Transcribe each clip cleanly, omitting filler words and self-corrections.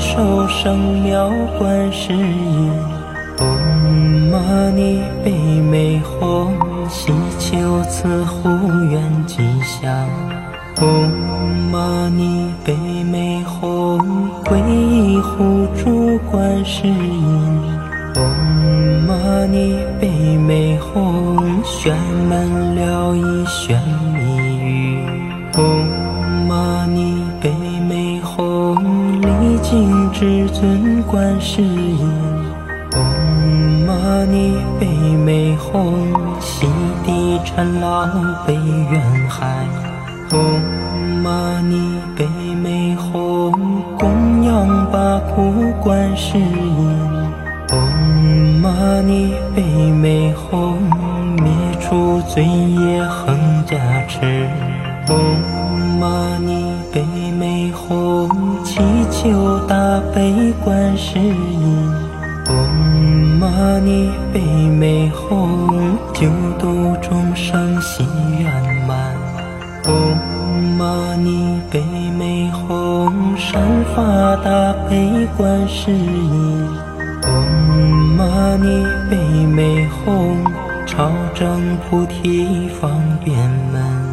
手圣妙观世音。唵嘛呢呗美吽，祈求赐护愿吉祥。唵嘛呢呗美吽，皈依护主观世音。唵嘛呢呗美吽，宣门了义宣密语。唵嘛呢呗美吽，礼敬至尊观世音。唵嘛呢呗美吽，洗涤尘劳悲怨海。唵嘛呢呗美吽，供养八苦观世音。唵嘛呢呗美吽，灭除罪业横加持。唵嘛呢呗美吽，祈求大悲观世音。唵嘛呢呗美吽，救度众生心圆满。唵嘛呢呗美吽，善发大悲观世音。唵嘛呢呗美吽，超正菩提方便门。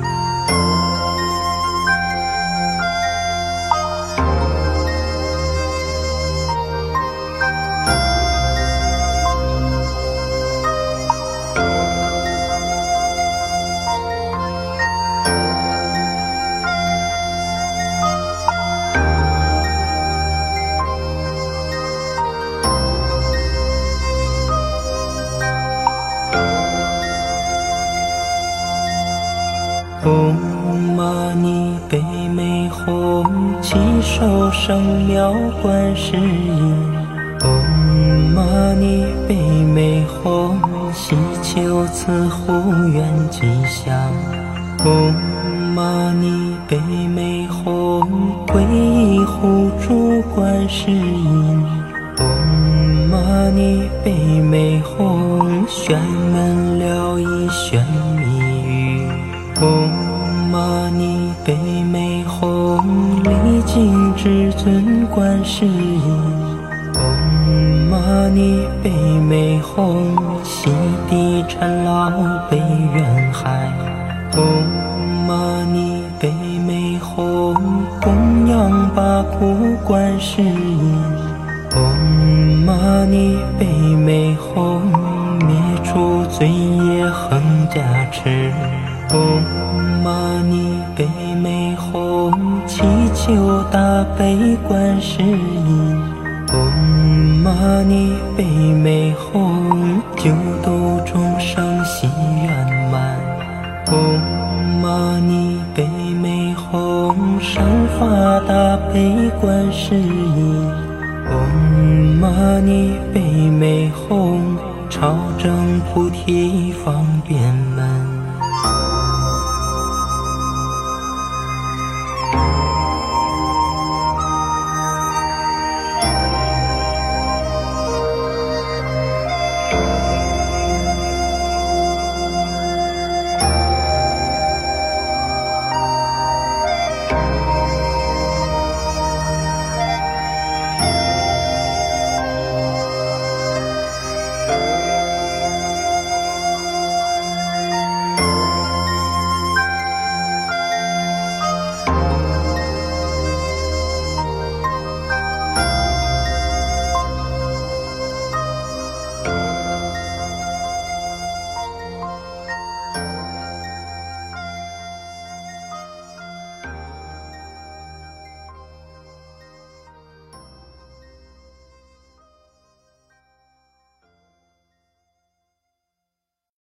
唵嘛呢呗美吽，祈手圣妙观世音。唵嘛呢呗美吽，祈求赐护愿吉祥。唵嘛呢呗美吽，皈依护主观世音。唵嘛呢呗美吽，宣门了义宣密语。唵嘛呢呗美吽，礼敬至尊观世音。唵嘛呢呗美吽，洗涤尘劳悲怨海。唵嘛呢呗美吽，供养八苦观世音。唵嘛呢呗美吽，灭除罪业横加持。唵嘛呢呗美吽，祈求大悲观世音。唵嘛呢呗美吽，救度众生心圆满。唵嘛呢呗美吽，善发大悲观世音。唵嘛呢呗美吽，超正菩提方便门。